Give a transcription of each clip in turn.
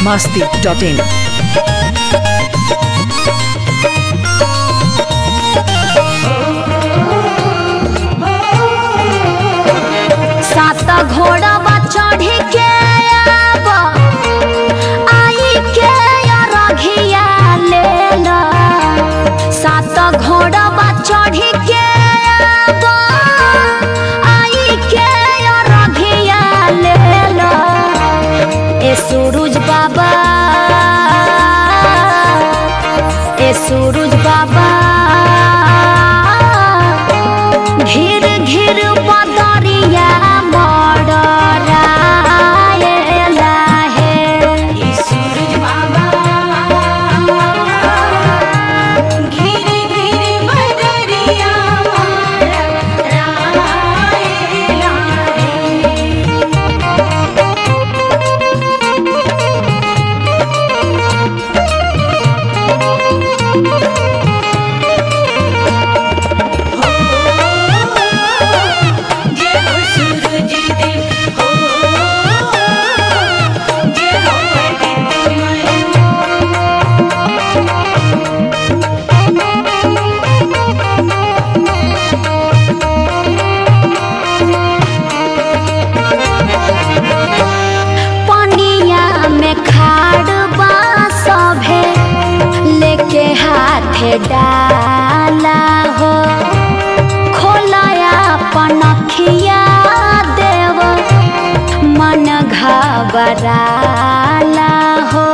biharmasti.in सात घोड़ा चढ़ी के आब आई के रघिया ले ला। सात घोड़ा चढ़ी के आब आई के रघिया ले ला। ए सूरज बाबा घिर घिर बदरिया डाला हो खोलाया पनखिया देव मन घबराला हो।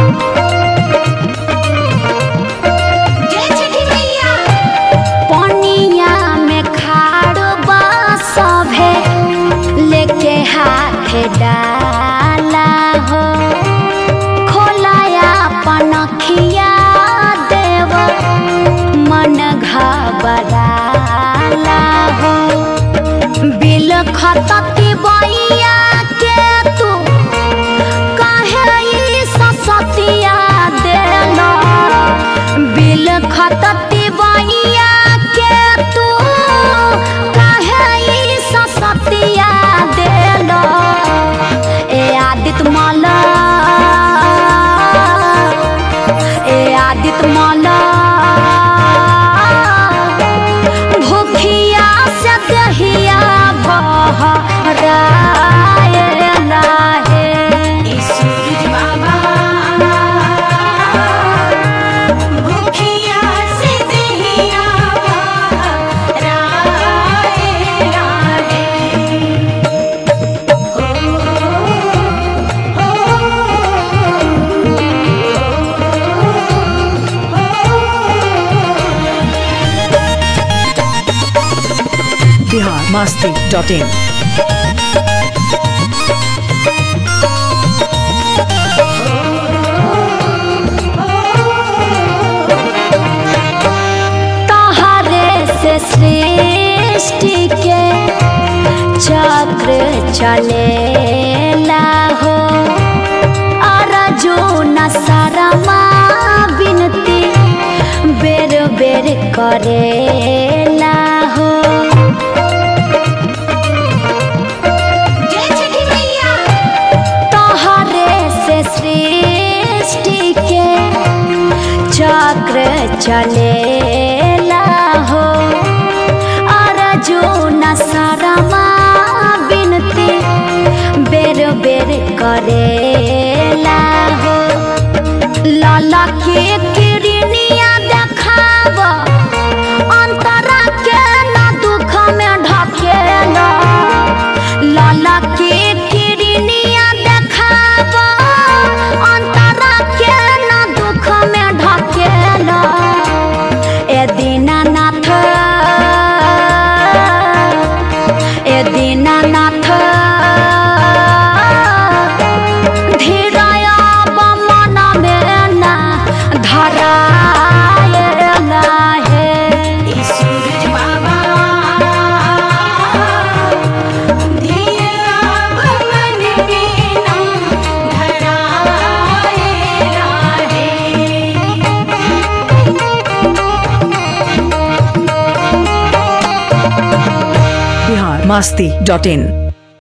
पनिया में खाड़ बा सभे लेके हाथ डाला हो खोलाया पनखिया मन घबराला हो। बिल खतती बैया के तू काहे ससतिया देला। बिल खतती बैया के तू काहे ससतिया देला। ए आदित्य माला biharmasti.in तहरे से सृष्टि के चक्र चलेला हो। अर्जुन शर्मा विनती बेर बेर करेला हो। चक्र चलेला हो अर्जुन शर्मा विनती बेर बेर करेला हो। लाला के किरनिया देखाव अंतरा के न दुख में ढकेला। लाला के किरनिया देखाव अंतरा के न दुख में ढकेला। ए दीनानाथ धीरया मन में ना धरायला है। सूरज बाबा धीरया मन में ना धरायला है। biharmasti.in